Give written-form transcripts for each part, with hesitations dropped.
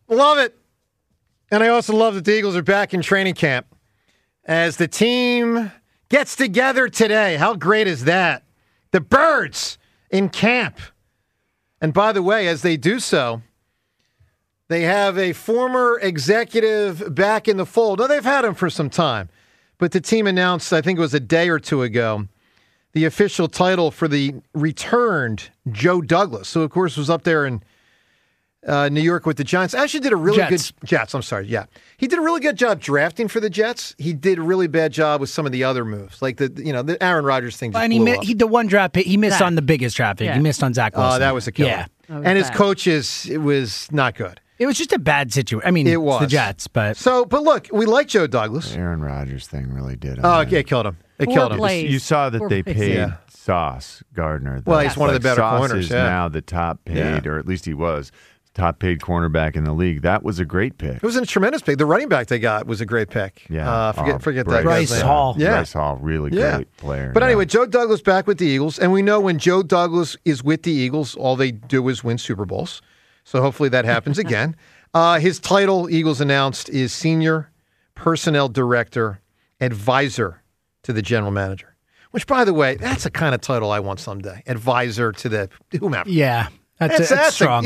Love it. And I also love that the Eagles are back in training camp as the team gets together today. How great is that? The Birds in camp. And by the way, as they do so, they have a former executive back in the fold. Now, they've had him for some time, but the team announced, I think it was a day or two ago, the official title for the returned Joe Douglas, who, of course, was up there in New York with the Giants. Actually did a really good... Jets, I'm sorry, yeah. He did a really good job drafting for the Jets. He did a really bad job with some of the other moves, like the Aaron Rodgers thing just blew up. He the one draft pick, he missed on the biggest draft pick. Yeah. He missed on Zach Wilson. Oh, that was a killer. Yeah. And his coaches, it was not good. It was just a bad situation. I mean, it was the Jets, but look, we like Joe Douglas. The Aaron Rodgers thing really did. It killed him. It killed him. You saw that they paid Sauce Gardner. Well, he's one of the better Sauce corners. Is now the top paid, or at least he was top paid cornerback in the league. That was a great pick. It was a tremendous pick. The running back they got was a great pick. Yeah, forget that. Bryce Hall. Yeah, Bryce Hall, really great player. But anyway, Joe Douglas back with the Eagles, and we know when Joe Douglas is with the Eagles, all they do is win Super Bowls. So hopefully that happens again. His title, Eagles announced, is Senior Personnel Director, Advisor to the General Manager. Which, by the way, that's the kind of title I want someday. Advisor to the whomever. Yeah, that's strong.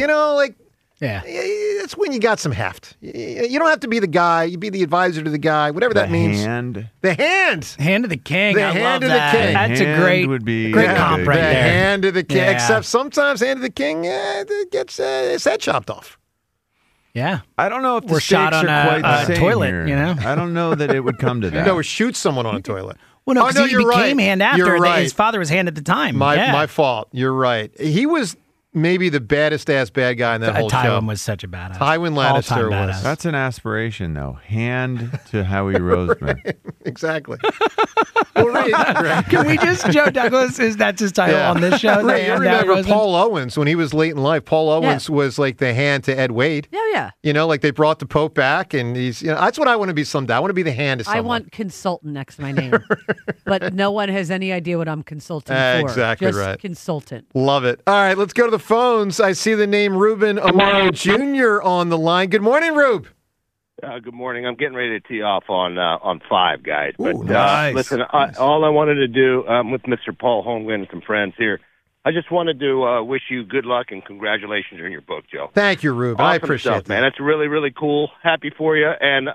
It's when you got some heft. You don't have to be the guy. You be the advisor to the guy, whatever that means. The hand. Hand of the king. The hand of the king. That's a great comp right there. The hand of the king. Yeah. Except sometimes hand of the king gets his head chopped off. Yeah. I don't know if the We're shot stakes on are quite the a same toilet, here. you know? I don't know that it would come to that. No, or shoot someone on a toilet. Well, no, because he became hand after. You're right. His father was hand at the time. My fault. You're right. He was maybe the baddest-ass bad guy in that whole show. Tywin was such a badass. Tywin Lannister was. That's an aspiration, though. Hand to Howie Roseman. Exactly. Can we just, Joe Douglas, that's his title on this show? You remember Paul Owens, when he was late in life, Paul Owens was like the hand to Ed Wade. Yeah. Like they brought the Pope back, and he's, that's what I want to be someday. I want to be the hand to someone. I want consultant next to my name. But no one has any idea what I'm consulting for. Exactly just right. Consultant. Love it. All right, let's go to the phones. I see the name Ruben Amaro Jr. on the line. Good morning, Rube. Good morning. I'm getting ready to tee off on 5, guys. But nice. Listen, all I wanted to do with Mr. Paul Holmgren and some friends here, I just wanted to wish you good luck and congratulations on your book, Joe. Thank you, Rube. Awesome I appreciate stuff, that. man. That's really, really cool. Happy for you. And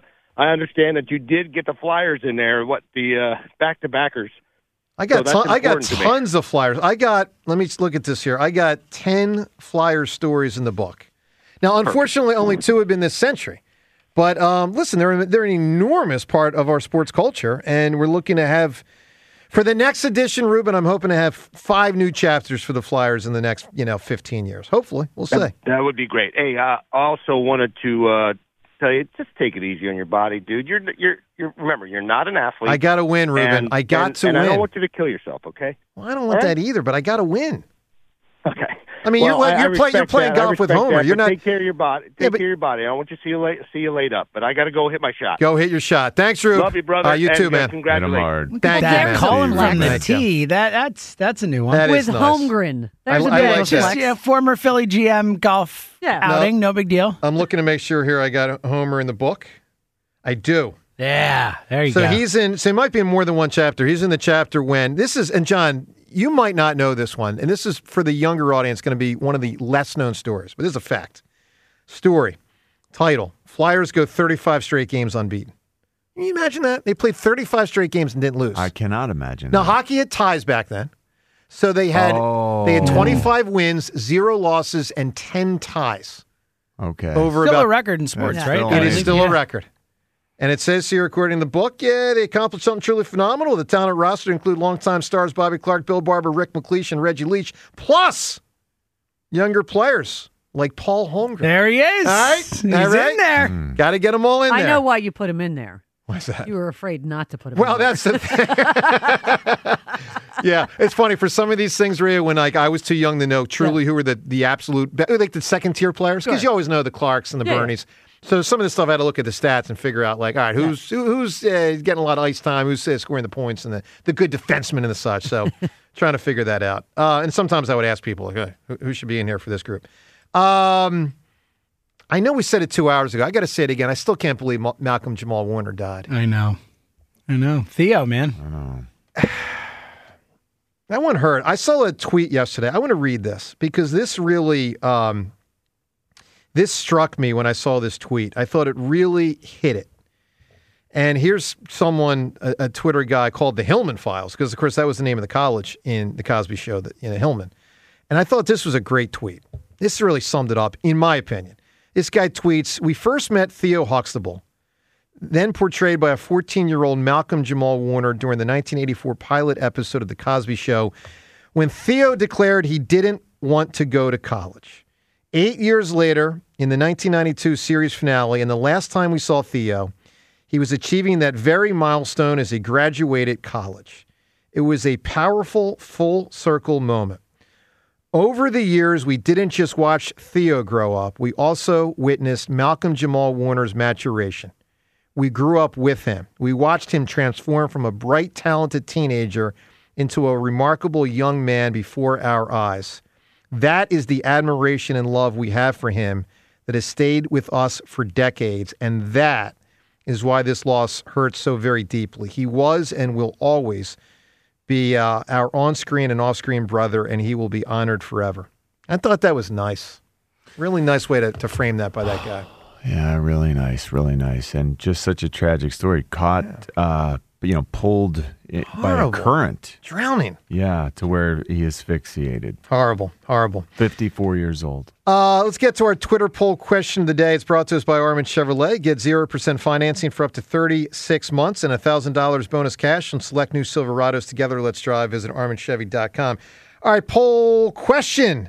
I understand that you did get the Flyers in there. The back-to-backers. I got tons of Flyers. Let me look at this here. I got 10 Flyers stories in the book. Now, unfortunately, only 2 have been this century. But listen, they're an enormous part of our sports culture, and we're looking to have, for the next edition, Ruben, I'm hoping to have 5 new chapters for the Flyers in the next 15 years. Hopefully, we'll see. That would be great. Hey, I also wanted to tell you, just take it easy on your body, dude. You're remember, you're not an athlete. I got to win, Ruben. I got to win. I don't want you to kill yourself, okay? Well, I don't want that either, but I got to win. Okay. I mean, you're playing golf with Homer. You're not. Take care of your body. Take care of your body. I don't want you to see you laid up, but I got to go hit my shot. Go hit your shot. Thanks, Rube. Love you, brother. You too, man. Congratulations. Thank you, man. Call him from the tee. That's a new one. With Holmgren. There's a like flex. Former Philly GM golf outing. No big deal. I'm looking to make sure here I got Homer in the book. I do. Yeah, there you go. So he's in. So he might be in more than one chapter. He's in the chapter when this is. And John, you might not know this one, and this is for the younger audience. Going to be one of the less known stories, but this is a fact. Story, title: Flyers go 35 straight games unbeaten. Can you imagine that? They played 35 straight games and didn't lose. I cannot imagine. Now hockey had ties back then, so they had 25 wins, 0 losses, and 10 ties. Okay, still a record in sports, right? It is still a record. And it says here, according to the book, they accomplished something truly phenomenal. The talented roster include longtime stars Bobby Clark, Bill Barber, Rick McLeish, and Reggie Leach, plus younger players like Paul Holmgren. There he is. All right. He's in there. Got to get them all in there. I know why you put him in there. Why's that? You were afraid not to put him in Well, there. that's the thing. Yeah, it's funny. For some of these things, Rhea, when I was too young to know truly who were the absolute, like the second-tier players, because you always know the Clarks and the Bernies. So some of this stuff I had to look at the stats and figure out, like, all right, who's getting a lot of ice time, who's scoring the points, and the good defensemen and the such. So trying to figure that out. And sometimes I would ask people, like, who should be in here for this group? All I know we said it 2 hours ago. I got to say it again. I still can't believe Malcolm Jamal Warner died. I know. Theo, man. That one hurt. I saw a tweet yesterday. I want to read this because this really, this struck me when I saw this tweet. I thought it really hit it. And here's someone, a Twitter guy called the Hillman Files, because, of course, that was the name of the college in The Cosby Show, Hillman. And I thought this was a great tweet. This really summed it up, in my opinion. This guy tweets, "We first met Theo Huxtable, then portrayed by a 14-year-old Malcolm Jamal Warner during the 1984 pilot episode of The Cosby Show, when Theo declared he didn't want to go to college. 8 years later, in the 1992 series finale, and the last time we saw Theo, he was achieving that very milestone as he graduated college. It was a powerful, full-circle moment. Over the years, we didn't just watch Theo grow up. We also witnessed Malcolm Jamal Warner's maturation. We grew up with him. We watched him transform from a bright, talented teenager into a remarkable young man before our eyes. That is the admiration and love we have for him that has stayed with us for decades, and that is why this loss hurts so very deeply. He was and will always be our on-screen and off-screen brother, and he will be honored forever." I thought that was nice. Really nice way to frame that by that guy. Yeah, really nice, and just such a tragic story. Caught, pulled by a current, drowning. Yeah, to where he asphyxiated. Horrible. 54 years old. Let's get to our Twitter poll question of the day. It's brought to us by Armin Chevrolet. Get 0% financing for up to 36 months and $1,000 bonus cash on select new Silverados. Together, let's drive. Visit ArminChevy.com. All right, poll question.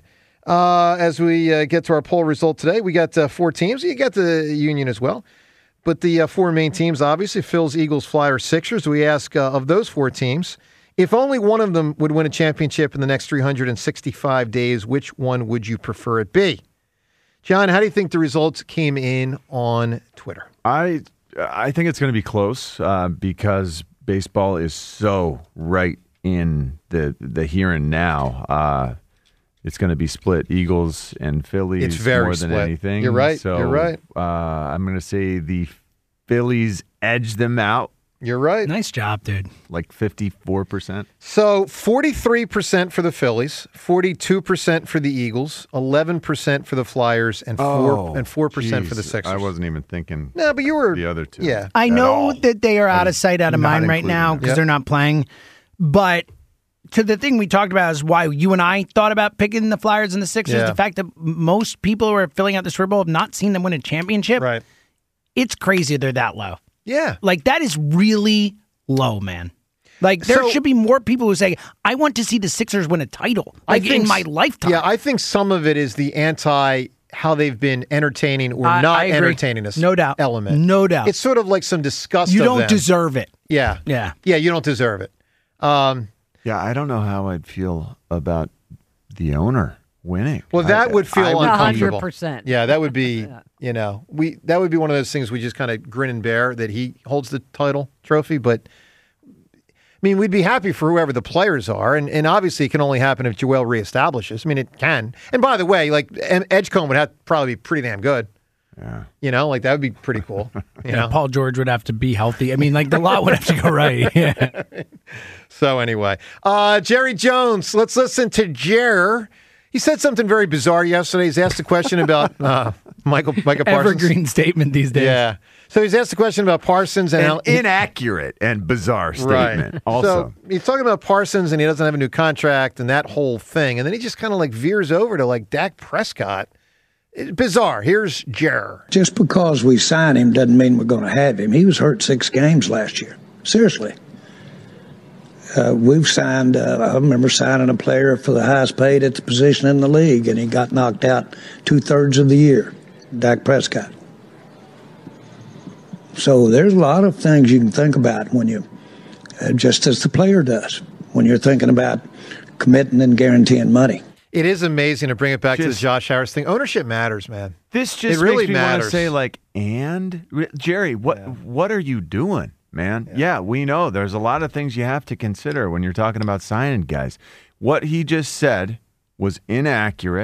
As we get to our poll result today, we got 4 teams. You got the Union as well. But the 4 main teams, obviously, Phils, Eagles, Flyers, Sixers. We ask of those 4 teams, if only one of them would win a championship in the next 365 days, which one would you prefer it be? John, how do you think the results came in on Twitter? I think it's going to be close because baseball is so right in the here and now. It's going to be split Eagles and Phillies it's very more than split. anything. You're right. So, You're right. I'm going to say the Phillies edge them out. You're right. Nice job, dude. Like 54%. So 43% for the Phillies, 42% for the Eagles, 11% for the Flyers, and 4% for the Sixers. I wasn't even thinking. No, but you were the other two. Yeah, I know that they are out of sight, out of mind right now because they're not playing. But to the thing we talked about is why you and I thought about picking the Flyers and the Sixers. Yeah. The fact that most people who are filling out the Super Bowl have not seen them win a championship. Right. It's crazy they're that low. Yeah. Like, that is really low, man. Like, there should be more people who say, I want to see the Sixers win a title. Like, in my lifetime. Yeah, I think some of it is the how they've been entertaining or not entertaining us. No doubt. Element. No doubt. It's sort of like some disgust You of don't them. deserve it. Yeah. Yeah. Yeah, you don't deserve it. Yeah, I don't know how I'd feel about the owner winning. Well, that would feel uncomfortable. 100%. Yeah, that would be, that would be one of those things we just kind of grin and bear that he holds the title trophy. But, I mean, we'd be happy for whoever the players are. And obviously it can only happen if Joel reestablishes. I mean, it can. And by the way, like, Edgecombe would have to probably be pretty damn good. Yeah. Like, that would be pretty cool. You know? Paul George would have to be healthy. I mean, like, the lot would have to go right. Yeah. So anyway, Jerry Jones, let's listen to Jer. He said something very bizarre yesterday. He's asked a question about Micah Parsons. Evergreen statement these days. Yeah. So he's asked a question about Parsons and how inaccurate and bizarre statement. Right. Also, so he's talking about Parsons and he doesn't have a new contract and that whole thing, and then he just kind of like veers over to like Dak Prescott. It's bizarre. Here's Jer. Just because we sign him doesn't mean we're going to have him. He was hurt 6 games last year. Seriously. We've signed, I remember signing a player for the highest paid at the position in the league, and he got knocked out 2/3 of the year, Dak Prescott. So there's a lot of things you can think about when you, just as the player does, when you're thinking about committing and guaranteeing money. It is amazing to bring it back to the Josh Harris thing. Ownership matters, man. This just really makes me want to matters. say, like, Jerry, what are you doing, man? Yeah, we know there's a lot of things you have to consider when you're talking about signing guys. What he just said was inaccurate.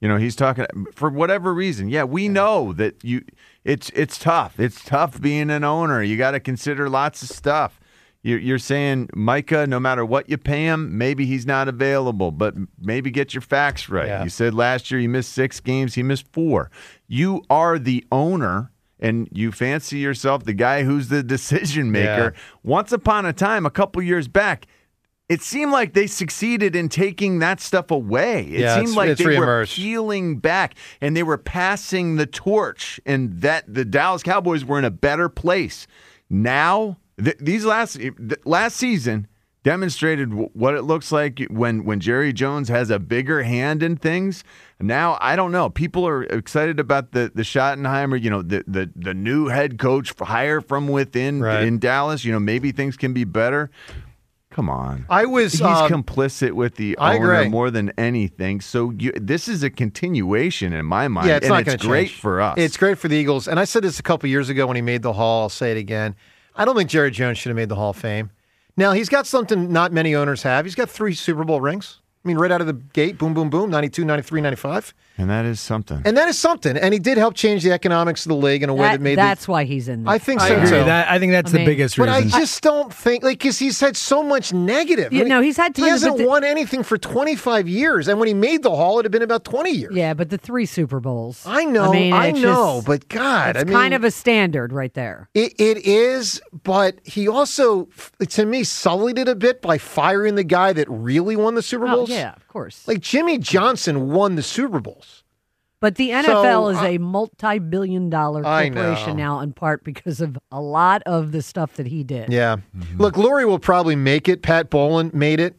He's talking for whatever reason. Yeah, we know that it's tough. It's tough being an owner. You got to consider lots of stuff. You're saying Micah, no matter what you pay him, maybe he's not available, but maybe get your facts right. Yeah. You said last year he missed 6 games, he missed 4. You are the owner, and you fancy yourself the guy who's the decision maker. Yeah. Once upon a time, a couple years back, it seemed like they succeeded in taking that stuff away. It seemed like they were peeling back and they were passing the torch, and that the Dallas Cowboys were in a better place. Now, these last season demonstrated what it looks like when Jerry Jones has a bigger hand in things. Now, I don't know. People are excited about the Schottenheimer, the new head coach hire from within in Dallas. Maybe things can be better. Come on. He's complicit with the owner more than anything. So this is a continuation in my mind. Yeah, it's not going to change. Great for us. It's great for the Eagles. And I said this a couple years ago when he made the Hall. I'll say it again. I don't think Jerry Jones should have made the Hall of Fame. Now, he's got something not many owners have. He's got 3 Super Bowl rings. I mean, right out of the gate, boom, boom, boom, 92, 93, 95. And that is something. And he did help change the economics of the league in a way that made That's why he's in there. I think I so, agree. too. I think that's the biggest reason. But I just don't think, because he's had so much negative. He's had tons He hasn't of won anything for 25 years. And when he made the Hall, it had been about 20 years. Yeah, but the 3 Super Bowls. I know, but God. It's kind of a standard right there. It is, but he also, to me, sullied it a bit by firing the guy that really won the Super Bowls. Oh, yeah, of course. Like Jimmy Johnson won the Super Bowls. But the NFL is a multi-billion-dollar corporation now, in part because of a lot of the stuff that he did. Yeah. Mm-hmm. Look, Lurie will probably make it. Pat Bowlen made it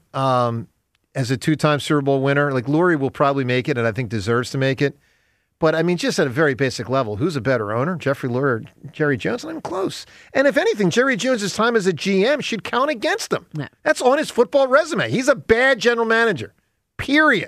as a 2-time Super Bowl winner. Like, Lurie will probably make it, and I think deserves to make it. But, I mean, just at a very basic level, who's a better owner, Jeffrey Lurie or Jerry Jones? Not even close. And if anything, Jerry Jones' time as a GM should count against him. Yeah. That's on his football resume. He's a bad general manager. Period.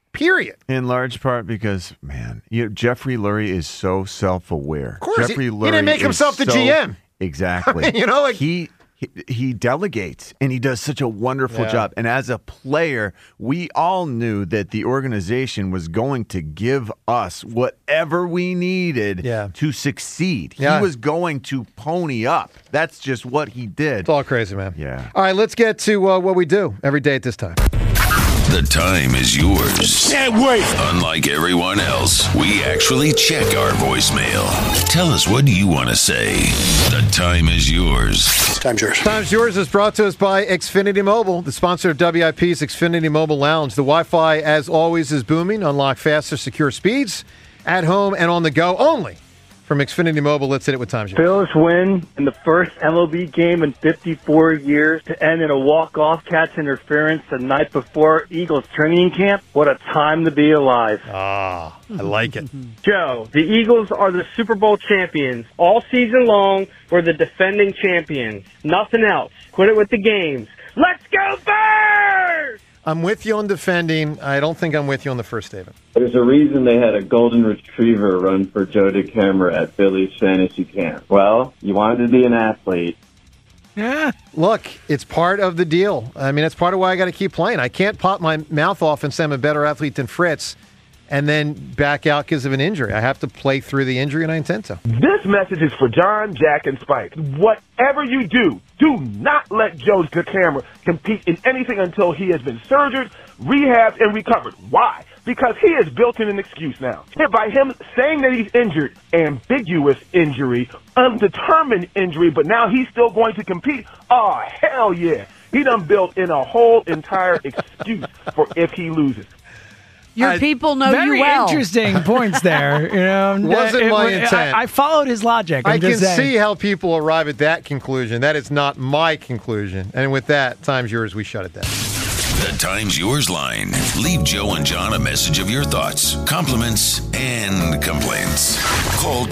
In large part because, man, Jeffrey Lurie is so self-aware. Of course, Jeffrey Lurie he didn't make himself the GM. Exactly. I mean, he delegates, and he does such a wonderful job. And as a player, we all knew that the organization was going to give us whatever we needed to succeed. He was going to pony up. That's just what he did. It's all crazy, man. Yeah. All right, let's get to what we do every day at this time. The time is yours. Can't wait. Unlike everyone else, we actually check our voicemail. Tell us, what do you want to say? The time is yours. Time's yours. Time's Yours is brought to us by Xfinity Mobile, the sponsor of WIP's Xfinity Mobile Lounge. The Wi-Fi, as always, is booming. Unlock faster, secure speeds at home and on the go only. From Xfinity Mobile, let's hit it with Time's Yours. Bills win in the first MLB game in 54 years to end in a walk-off catch interference the night before Eagles training camp. What a time to be alive. I like it. Joe, the Eagles are the Super Bowl champions. All season long, we're the defending champions. Nothing else. Quit it with the games. Let's go Birds! I'm with you on defending. I don't think I'm with you on the first statement. There's a reason they had a golden retriever run for Joe DeCamera at Philly's fantasy camp. Well, you wanted to be an athlete. Yeah. Look, it's part of the deal. I mean, it's part of why I got to keep playing. I can't pop my mouth off and say I'm a better athlete than Fritz and then back out because of an injury. I have to play through the injury, and I intend to. This message is for John, Jack, and Spike. Whatever you do not let Joe DeCamera compete in anything until he has been surgered, rehabbed, and recovered. Why? Because he has built in an excuse now. And by him saying that he's injured, ambiguous injury, undetermined injury, but now he's still going to compete. Oh, hell yeah. He done built in a whole entire excuse for if he loses. Your people know you well. Very interesting points there. Wasn't my intent. I followed his logic. I can see how people arrive at that conclusion. That is not my conclusion. And with that, Time's Yours. We shut it down. The Time's Yours line. Leave Joe and John a message of your thoughts, compliments, and complaints. Call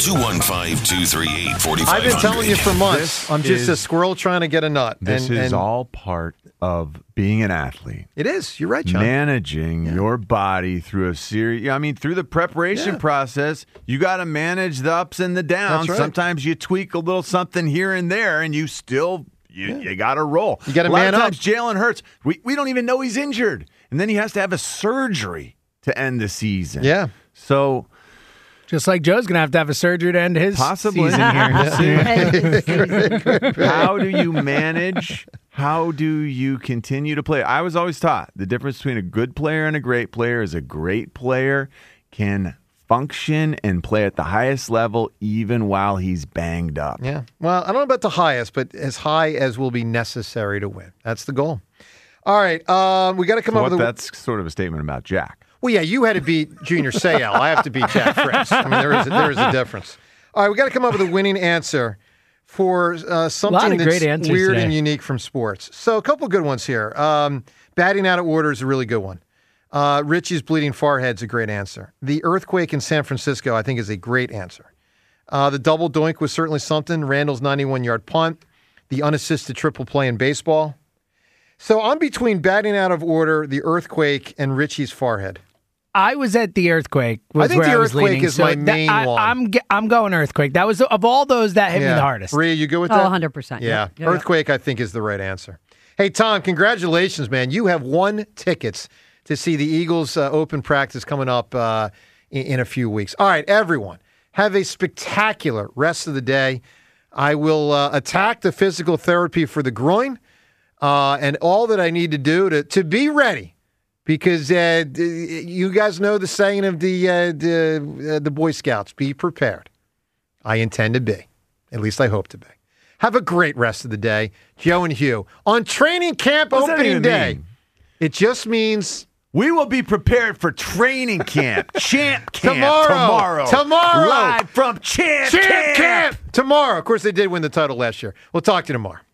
215-238-4500. I've been telling you for months, I'm just a squirrel trying to get a nut. This is all part of being an athlete. It is. You're right, John. Managing your body through a series. I mean, through the preparation process, you got to manage the ups and the downs. That's right. Sometimes you tweak a little something here and there, and you still you got to roll. You got to man man up. A lot up. of times, Jalen Hurts, we don't even know he's injured, and then he has to have a surgery. to end the season. Yeah. So, just like Joe's going to have a surgery to end his possibly season here. How do you manage? How do you continue to play? I was always taught the difference between a good player and a great player is a great player can function and play at the highest level even while he's banged up. Yeah. Well, I don't know about the highest, but as high as will be necessary to win. That's the goal. All right. We got to come up with That's sort of a statement about Jack. Well, yeah, you had to beat Junior Seau. I have to beat Jack Fritz. I mean, there is a difference. All right, we got to come up with a winning answer for something that's weird and unique from sports. So a couple of good ones here. Batting out of order is a really good one. Richie's bleeding forehead's a great answer. The earthquake in San Francisco, I think, is a great answer. The double doink was certainly something. Randall's 91-yard punt. The unassisted triple play in baseball. So I'm between batting out of order, the earthquake, and Richie's forehead. I was at the earthquake. I think the earthquake is my main one. I'm going earthquake. That was of all those that hit me the hardest. Rhea, you go with that? 100%. Yeah. Earthquake, I think, is the right answer. Hey, Tom, congratulations, man. You have won tickets to see the Eagles open practice coming up in a few weeks. All right, everyone, have a spectacular rest of the day. I will attack the physical therapy for the groin and all that I need to do to be ready. Because you guys know the saying of the Boy Scouts, be prepared. I intend to be. At least I hope to be. Have a great rest of the day. Joe and Hugh. On training camp opening day, it just means... We will be prepared for training camp. Champ camp tomorrow. Live from Champ camp. Tomorrow. Of course, they did win the title last year. We'll talk to you tomorrow.